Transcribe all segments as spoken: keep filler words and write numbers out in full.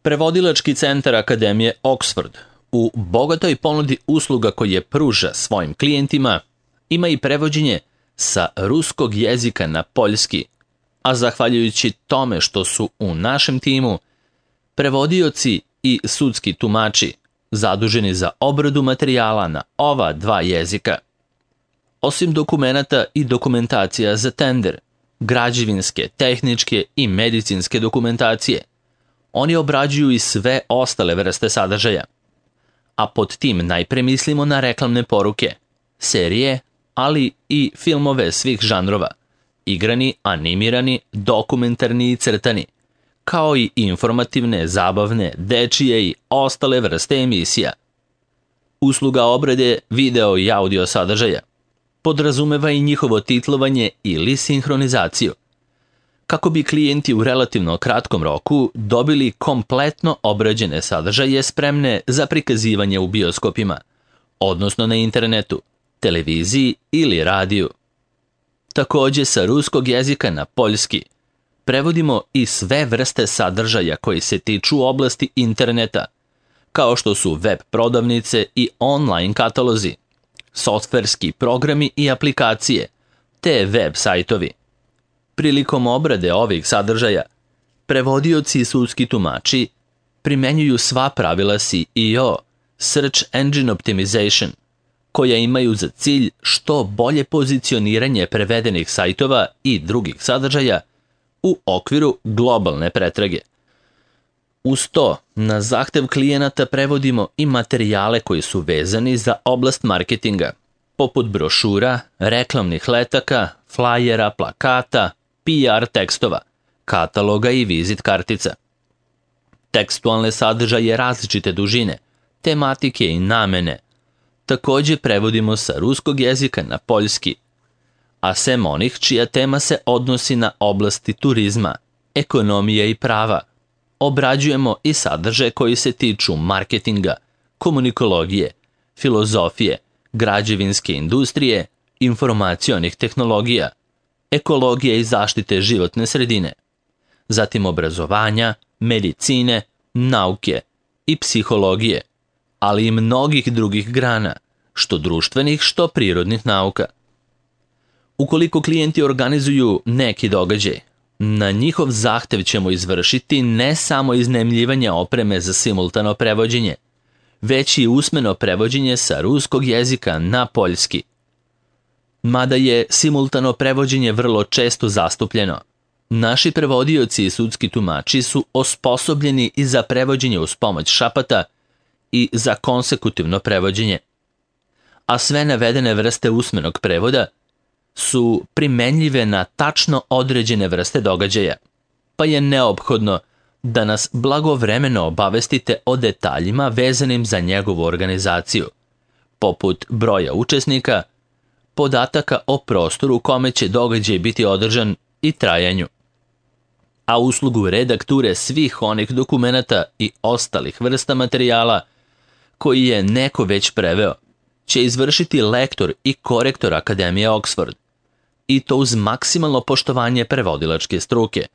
Prevodilački centar Akademije Oxford u bogatoj ponudi usluga koje pruža svojim klijentima ima i prevođenje sa ruskog jezika na poljski, a zahvaljujući tome što su u našem timu prevodioci i sudski tumači zaduženi za obradu materijala na ova dva jezika. Osim dokumenata i dokumentacija za tender, građevinske, tehničke i medicinske dokumentacije, oni obrađuju i sve ostale vrste sadržaja. A pod tim najpre mislimo na reklamne poruke, serije, ali i filmove svih žanrova, igrani, animirani, dokumentarni i crtani, kao i informativne, zabavne, dečije i ostale vrste emisija. Usluga obrade video i audio sadržaja podrazumeva i njihovo titlovanje ili sinhronizaciju, kako bi klijenti u relativno kratkom roku dobili kompletno obrađene sadržaje spremne za prikazivanje u bioskopima, odnosno na internetu, televiziji ili radiju. Takođe, sa ruskog jezika na poljski prevodimo i sve vrste sadržaja koji se tiču oblasti interneta, kao što su web prodavnice i online katalozi, softverski programi i aplikacije, te web sajtovi. Prilikom obrade ovih sadržaja, prevodioci i sudski tumači primenjuju sva pravila S E O, Search Engine Optimization, koja imaju za cilj što bolje pozicioniranje prevedenih sajtova i drugih sadržaja u okviru globalne pretrage. Uz to, na zahtev klijenata prevodimo i materijale koji su vezani za oblast marketinga, poput brošura, reklamnih letaka, flajera, plakata, P R tekstova, kataloga i vizit kartica. Tekstualne sadržaje različite dužine, tematike i namene takođe prevodimo sa ruskog jezika na poljski, a sem onih čija tema se odnosi na oblasti turizma, ekonomije i prava, obrađujemo i sadržaje koji se tiču marketinga, komunikologije, filozofije, građevinske industrije, informacionih tehnologija, ekologije i zaštite životne sredine, zatim obrazovanja, medicine, nauke i psihologije, ali i mnogih drugih grana, što društvenih, što prirodnih nauka. Ukoliko klijenti organizuju neki događaj, na njihov zahtev ćemo izvršiti ne samo iznajmljivanje opreme za simultano prevođenje, već i usmeno prevođenje sa ruskog jezika na poljski. Mada je simultano prevođenje vrlo često zastupljeno, naši prevodioci i sudski tumači su osposobljeni i za prevođenje uz pomoć šapata i za konsekutivno prevođenje. A sve navedene vrste usmenog prevoda su primenljive na tačno određene vrste događaja, pa je neophodno da nas blagovremeno obavestite o detaljima vezanim za njegovu organizaciju, poput broja učesnika, podataka o prostoru u kome će događaj biti održan i trajanju. A uslugu redakture svih onih dokumenata i ostalih vrsta materijala koji je neko već preveo će izvršiti lektor i korektor Akademije Oxford, i to uz maksimalno poštovanje prevodilačke struke.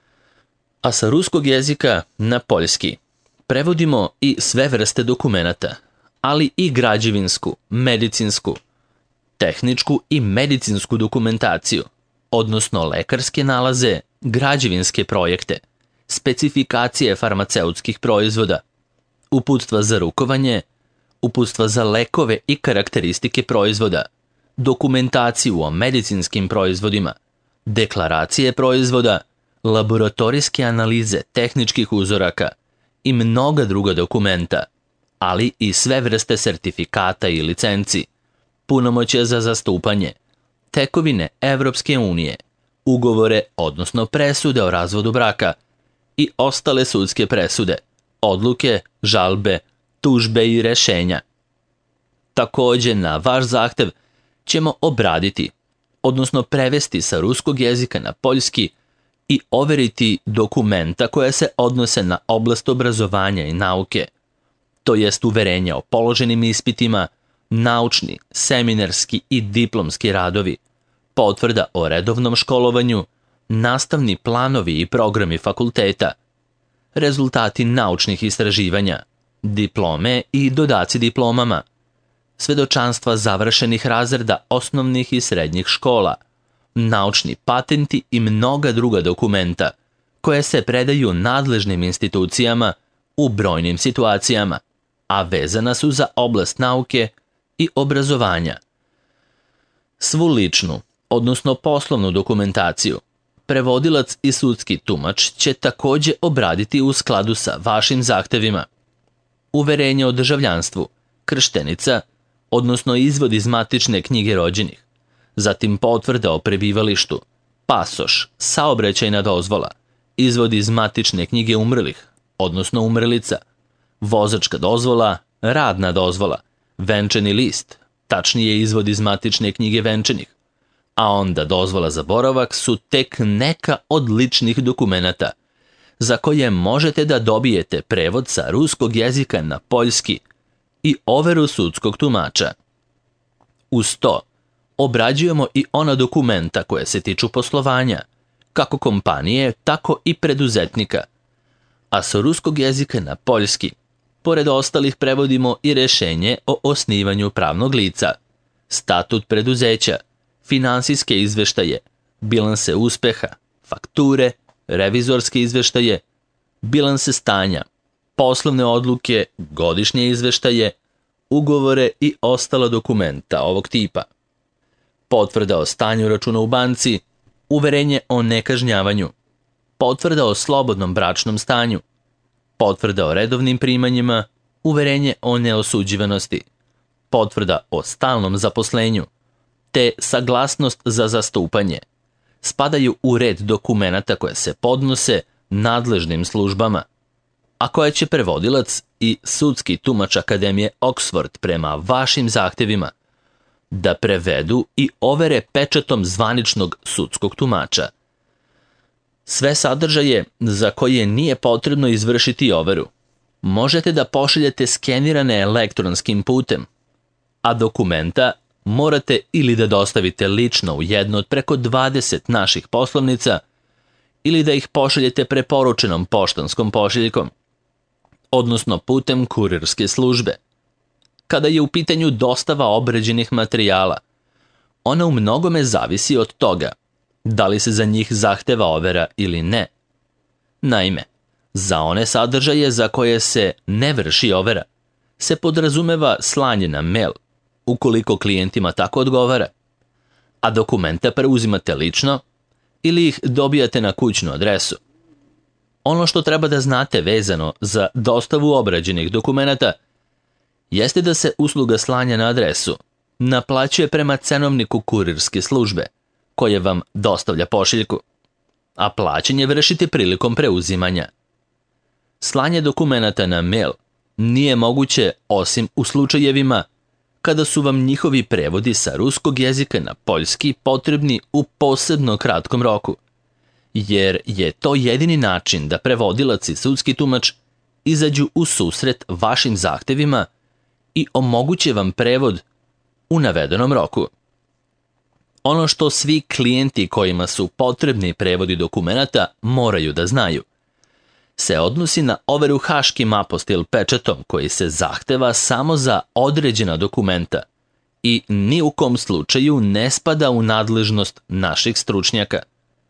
A sa ruskog jezika na poljski prevodimo i sve vrste dokumenata, ali i građevinsku, medicinsku, tehničku i medicinsku dokumentaciju, odnosno lekarske nalaze, građevinske projekte, specifikacije farmaceutskih proizvoda, uputstva za rukovanje, uputstva za lekove i karakteristike proizvoda, dokumentaciju o medicinskim proizvodima, deklaracije proizvoda, laboratorijske analize tehničkih uzoraka i mnoga druga dokumenta, ali i sve vrste sertifikata i licenci, punomoćja za zastupanje, tekovine Evropske unije, ugovore, odnosno presude o razvodu braka i ostale sudske presude, odluke, žalbe, tužbe i rešenja. Takođe, na vaš zahtev ćemo obraditi, odnosno prevesti sa ruskog jezika na poljski i overiti dokumenta koja se odnose na oblast obrazovanja i nauke, to jest uverenja o položenim ispitima, naučni, seminarski i diplomski radovi, potvrda o redovnom školovanju, nastavni planovi i programi fakulteta, rezultati naučnih istraživanja, diplome i dodaci diplomama, svedočanstva završenih razreda osnovnih i srednjih škola, naučni patenti i mnoga druga dokumenta koje se predaju nadležnim institucijama u brojnim situacijama, a vezana su za oblast nauke i obrazovanja. Svu ličnu, odnosno poslovnu dokumentaciju, prevodilac i sudski tumač će također obraditi u skladu sa vašim zahtevima. Uverenje o državljanstvu, krštenica, odnosno izvod iz matične knjige rođenih, zatim potvrda o prebivalištu, pasoš, saobraćajna dozvola, izvod iz matične knjige umrlih, odnosno umrlica, vozačka dozvola, radna dozvola, venčani list, tačnije izvod iz matične knjige venčanih, a onda dozvola za boravak su tek neka od ličnih dokumenata za koje možete da dobijete prevod sa ruskog jezika na poljski i overu sudskog tumača. Uz to, obrađujemo i ona dokumenta koje se tiču poslovanja, kako kompanije, tako i preduzetnika. A sa ruskog jezika na poljski, pored ostalih prevodimo i rešenje o osnivanju pravnog lica, statut preduzeća, finansijske izveštaje, bilanse uspeha, fakture, revizorske izveštaje, bilanse stanja, poslovne odluke, godišnje izveštaje, ugovore i ostala dokumenta ovog tipa. Potvrda o stanju računa u banci, uverenje o nekažnjavanju, potvrda o slobodnom bračnom stanju, potvrda o redovnim primanjima, uverenje o neosuđivanosti, potvrda o stalnom zaposlenju, te saglasnost za zastupanje, spadaju u red dokumenata koje se podnose nadležnim službama, a koje će prevodilac i sudski tumač Akademije Oxford prema vašim zahtevima da prevedu i overe pečatom zvaničnog sudskog tumača. Sve sadržaje za koje nije potrebno izvršiti overu možete da pošaljete skenirane elektronskim putem, a dokumenta morate ili da dostavite lično u jedno od preko dvadeset naših poslovnica ili da ih pošaljete preporučenom poštanskom pošiljkom, odnosno putem kurirske službe. Kada je u pitanju dostava obrađenih materijala, ona u mnogome zavisi od toga da li se za njih zahteva overa ili ne. Naime, za one sadržaje za koje se ne vrši overa, se podrazumeva slanje na mail, ukoliko klijentima tako odgovara, a dokumenta preuzimate lično ili ih dobijate na kućnu adresu. Ono što treba da znate vezano za dostavu obrađenih dokumenata jeste da se usluga slanja na adresu naplaćuje prema cenovniku kurirske službe, koje vam dostavlja pošiljku, a plaćanje vršite prilikom preuzimanja. Slanje dokumenata na mail nije moguće osim u slučajevima kada su vam njihovi prevodi sa ruskog jezika na poljski potrebni u posebno kratkom roku, jer je to jedini način da prevodilac i sudski tumač izađu u susret vašim zahtevima i omoguće vam prevod u navedenom roku. Ono što svi klijenti kojima su potrebni prevodi dokumenata moraju da znaju se odnosi na overu haškim apostil pečatom koji se zahteva samo za određena dokumenta i ni u kom slučaju ne spada u nadležnost naših stručnjaka.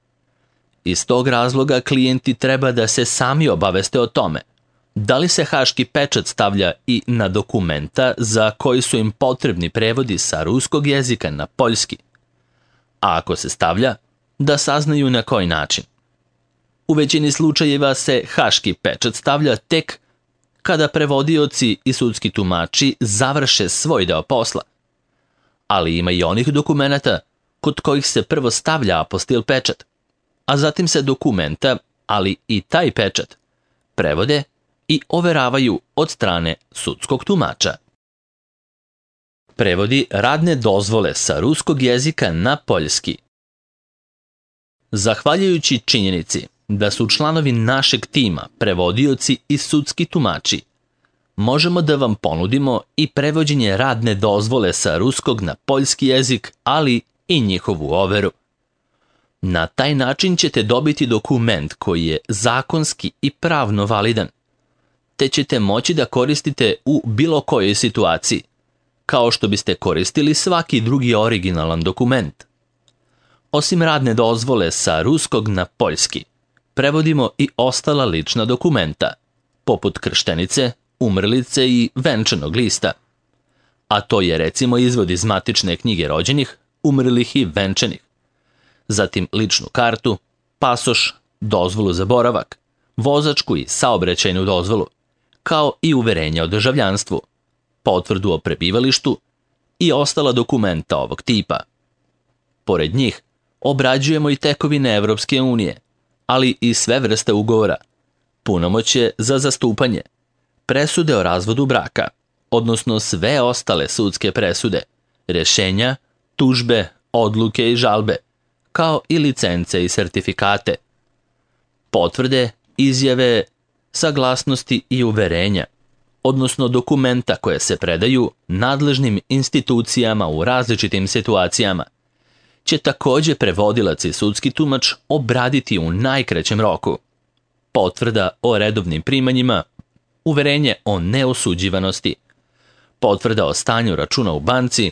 Iz tog razloga klijenti treba da se sami obaveste o tome da li se haški pečat stavlja i na dokumenta za koji su im potrebni prevodi sa ruskog jezika na poljski, a ako se stavlja, da saznaju na koji način. U većini slučajeva se haški pečat stavlja tek kada prevodioci i sudski tumači završe svoj deo posla, ali ima i onih dokumenata kod kojih se prvo stavlja apostil pečat, a zatim se dokumenta, ali i taj pečat, prevode i overavaju od strane sudskog tumača. Prevodi radne dozvole sa ruskog jezika na poljski. Zahvaljujući činjenici da su članovi našeg tima prevodioci i sudski tumači, možemo da vam ponudimo i prevođenje radne dozvole sa ruskog na poljski jezik, ali i njihovu overu. Na taj način ćete dobiti dokument koji je zakonski i pravno validan, te ćete moći da koristite u bilo kojoj situaciji, kao što biste koristili svaki drugi originalan dokument. Osim radne dozvole sa ruskog na poljski, prevodimo i ostala lična dokumenta, poput krštenice, umrlice i venčanog lista. A to je recimo izvod iz matične knjige rođenih, umrlih i venčanih. Zatim ličnu kartu, pasoš, dozvolu za boravak, vozačku i saobraćajnu dozvolu, kao i uverenja o državljanstvu, potvrdu o prebivalištu i ostala dokumenta ovog tipa. Pored njih, obrađujemo i tekovine Evropske unije, ali i sve vrste ugovora, punomoćje za zastupanje, presude o razvodu braka, odnosno sve ostale sudske presude, rješenja, tužbe, odluke i žalbe, kao i licence i sertifikate, potvrde, izjave, saglasnosti i uverenja, odnosno dokumenta koje se predaju nadležnim institucijama u različitim situacijama, će također prevodilac i sudski tumač obraditi u najkraćem roku. Potvrda o redovnim primanjima, uverenje o neosuđivanosti, potvrda o stanju računa u banci,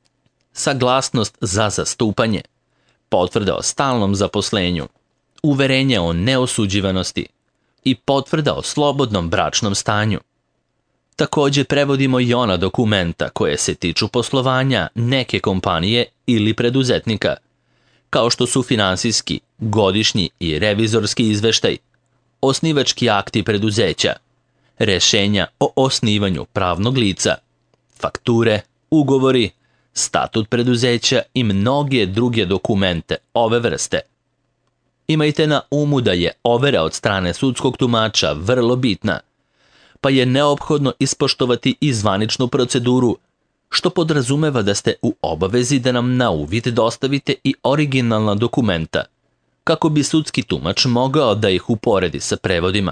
saglasnost za zastupanje, potvrda o stalnom zaposlenju, uverenje o neosuđivanosti i potvrda o slobodnom bračnom stanju. Također prevodimo i ona dokumenta koje se tiču poslovanja neke kompanije ili preduzetnika, kao što su finansijski, godišnji i revizorski izveštaj, osnivački akti preduzeća, rješenja o osnivanju pravnog lica, fakture, ugovori, statut preduzeća i mnoge druge dokumente ove vrste. Imajte na umu da je overa od strane sudskog tumača vrlo bitna, pa je neophodno ispoštovati i zvaničnu proceduru, što podrazumeva da ste u obavezi da nam na uvid dostavite i originalna dokumenta, kako bi sudski tumač mogao da ih uporedi sa prevodima.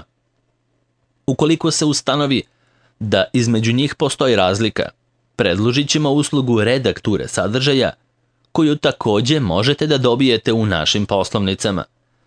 Ukoliko se ustanovi da između njih postoji razlika, predložit ćemo uslugu redakture sadržaja, koju također možete da dobijete u našim poslovnicama.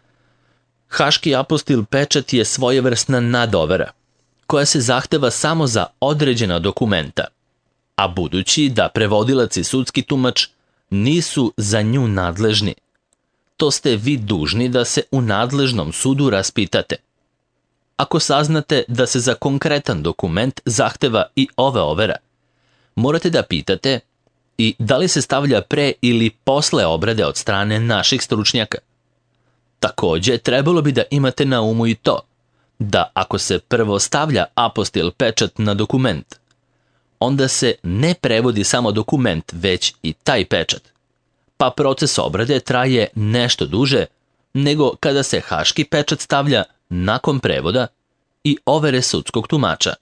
Haški apostil pečat je svojevrsna nadovera, koja se zahteva samo za određena dokumenta, a budući da prevodilac i sudski tumač nisu za nju nadležni, to ste vi dužni da se u nadležnom sudu raspitate. Ako saznate da se za konkretan dokument zahteva i ova overa, morate da pitate i da li se stavlja pre ili posle obrade od strane naših stručnjaka. Također, trebalo bi da imate na umu i to, da ako se prvo stavlja apostil pečat na dokument, onda se ne prevodi samo dokument, već i taj pečat, pa proces obrade traje nešto duže nego kada se haški pečat stavlja nakon prevoda i overe sudskog tumača.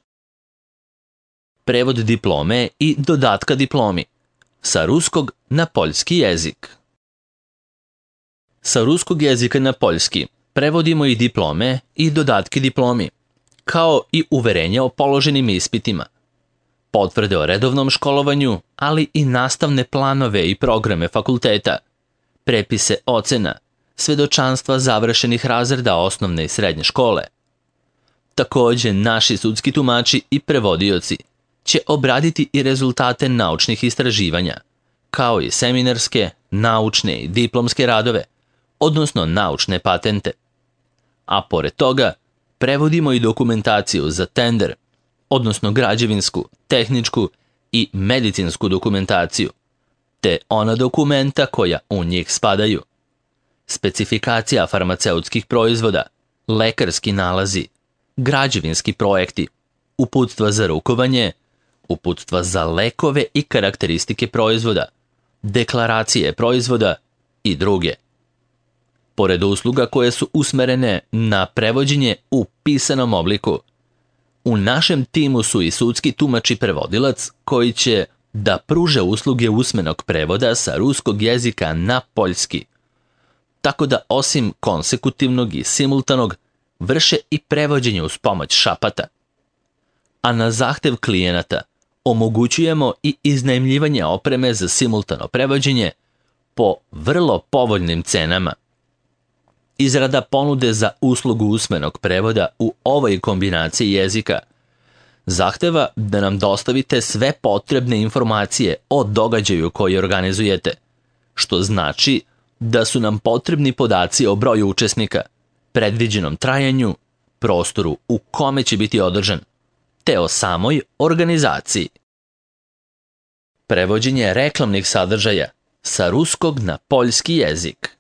Prevod diplome i dodatka diplomi sa ruskog na poljski jezik. Sa ruskog jezika na poljski prevodimo i diplome i dodatke diplomi, kao i uverenja o položenim ispitima, potvrde o redovnom školovanju, ali i nastavne planove i programe fakulteta, prepise ocena, svedočanstva završenih razreda osnovne i srednje škole. Također, naši sudski tumači i prevodioci će obraditi i rezultate naučnih istraživanja, kao i seminarske, naučne i diplomske radove, odnosno naučne patente. A pored toga, prevodimo i dokumentaciju za tender, odnosno građevinsku, tehničku i medicinsku dokumentaciju, te ona dokumenta koja u njih spadaju. Specifikacija farmaceutskih proizvoda, lekarski nalazi, građevinski projekti, uputstva za rukovanje, uputstva za lekove i karakteristike proizvoda, deklaracije proizvoda i druge. Pored usluga koje su usmerene na prevođenje u pisanom obliku, u našem timu su i sudski tumač i prevodilac koji će da pruže usluge usmenog prevoda sa ruskog jezika na poljski, tako da osim konsekutivnog i simultanog vrše i prevođenje uz pomoć šapata. A na zahtev klijenata omogućujemo i iznajmljivanje opreme za simultano prevođenje po vrlo povoljnim cenama, Izrada ponude za uslugu usmenog prevoda u ovoj kombinaciji jezika zahteva da nam dostavite sve potrebne informacije o događaju koji organizujete, što znači da su nam potrebni podaci o broju učesnika, predviđenom trajanju, prostoru u kome će biti održan, te o samoj organizaciji. Prevođenje reklamnih sadržaja sa ruskog na poljski jezik.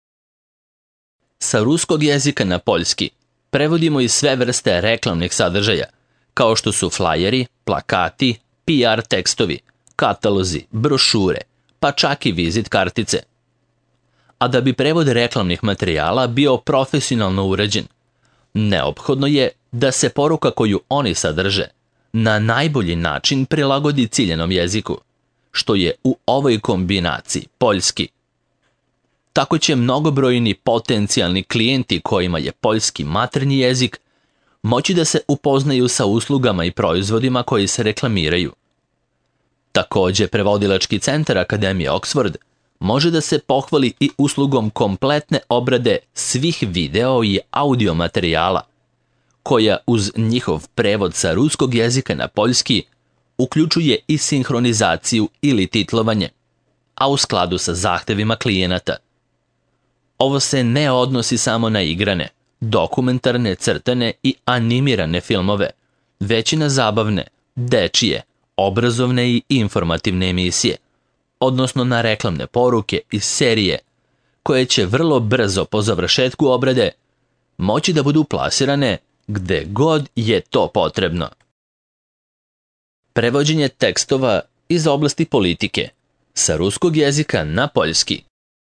Sa ruskog jezika na poljski prevodimo i sve vrste reklamnih sadržaja, kao što su flajeri, plakati, P R tekstovi, katalozi, brošure, pa čak i vizit kartice. A da bi prevod reklamnih materijala bio profesionalno urađen, neophodno je da se poruka koju oni sadrže na najbolji način prilagodi ciljanom jeziku, što je u ovoj kombinaciji poljski. Tako će mnogobrojni potencijalni klijenti kojima je poljski maternji jezik moći da se upoznaju sa uslugama i proizvodima koji se reklamiraju. Također, prevodilački centar Akademije Oxford može da se pohvali i uslugom kompletne obrade svih video i audio materijala, koja uz njihov prevod sa ruskog jezika na poljski uključuje i sinhronizaciju ili titlovanje, a u skladu sa zahtevima klijenata. Ovo se ne odnosi samo na igrane, dokumentarne, crtane i animirane filmove, već i na zabavne, dečije, obrazovne i informativne emisije, odnosno na reklamne poruke i serije, koje će vrlo brzo po završetku obrade moći da budu plasirane gde god je to potrebno. Prevođenje tekstova iz oblasti politike sa ruskog jezika na poljski.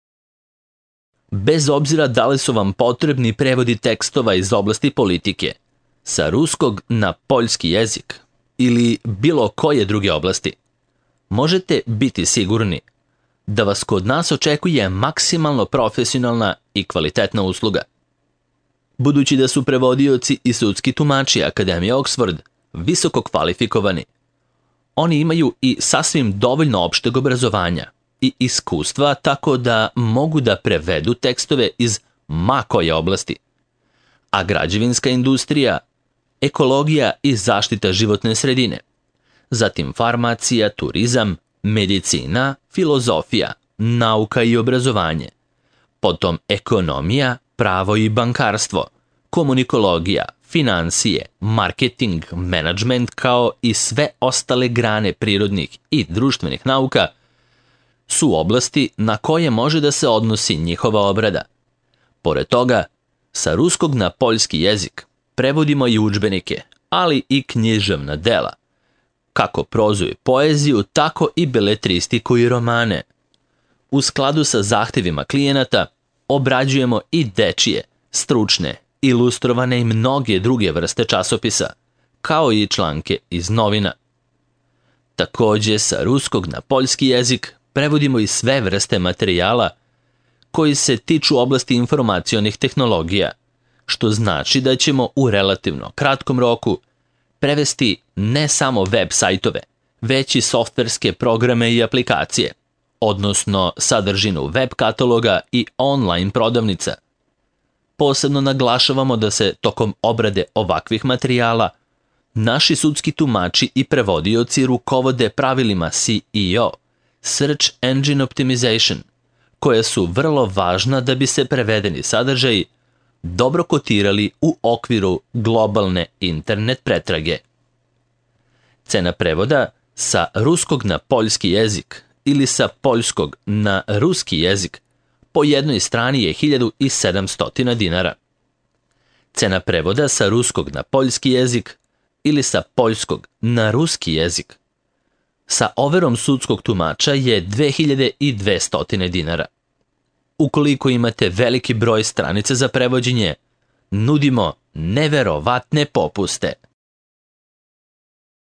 Bez obzira da li su vam potrebni prevodi tekstova iz oblasti politike sa ruskog na poljski jezik ili bilo koje druge oblasti, možete biti sigurni da vas kod nas očekuje maksimalno profesionalna i kvalitetna usluga. Budući da su prevodioci i sudski tumači Akademije Oxford visoko kvalifikovani, oni imaju i sasvim dovoljno opšteg obrazovanja i iskustva tako da mogu da prevedu tekstove iz ma koje oblasti. A građevinska industrija, ekologija i zaštita životne sredine, zatim farmacija, turizam, medicina, filozofija, nauka i obrazovanje, potom ekonomija, pravo i bankarstvo, komunikologija, financije, marketing, menadžment kao i sve ostale grane prirodnih i društvenih nauka su oblasti na koje može da se odnosi njihova obrada. Pored toga, sa ruskog na poljski jezik prevodimo i udžbenike, ali i književna dela, kako prozu i poeziju, tako i beletristiku i romane. U skladu sa zahtevima klijenata obrađujemo i dečije, stručne, ilustrovane i mnoge druge vrste časopisa, kao i članke iz novina. Također, sa ruskog na poljski jezik prevodimo i sve vrste materijala koji se tiču oblasti informacionih tehnologija, što znači da ćemo u relativno kratkom roku prevesti ne samo web sajtove, već i softverske programe i aplikacije, odnosno sadržinu web kataloga i online prodavnica. Posebno naglašavamo da se tokom obrade ovakvih materijala naši sudski tumači i prevodioci rukovode pravilima C E O, Search Engine Optimization, koja su vrlo važna da bi se prevedeni sadržaji dobro kotirali u okviru globalne internet pretrage. Cena prevoda sa ruskog na poljski jezik ili sa poljskog na ruski jezik po jednoj strani je hiljadu sedamsto dinara. Cena prevoda sa ruskog na poljski jezik ili sa poljskog na ruski jezik sa overom sudskog tumača je dve hiljade dvesta dinara. Ukoliko imate veliki broj stranica za prevođenje, nudimo neverovatne popuste.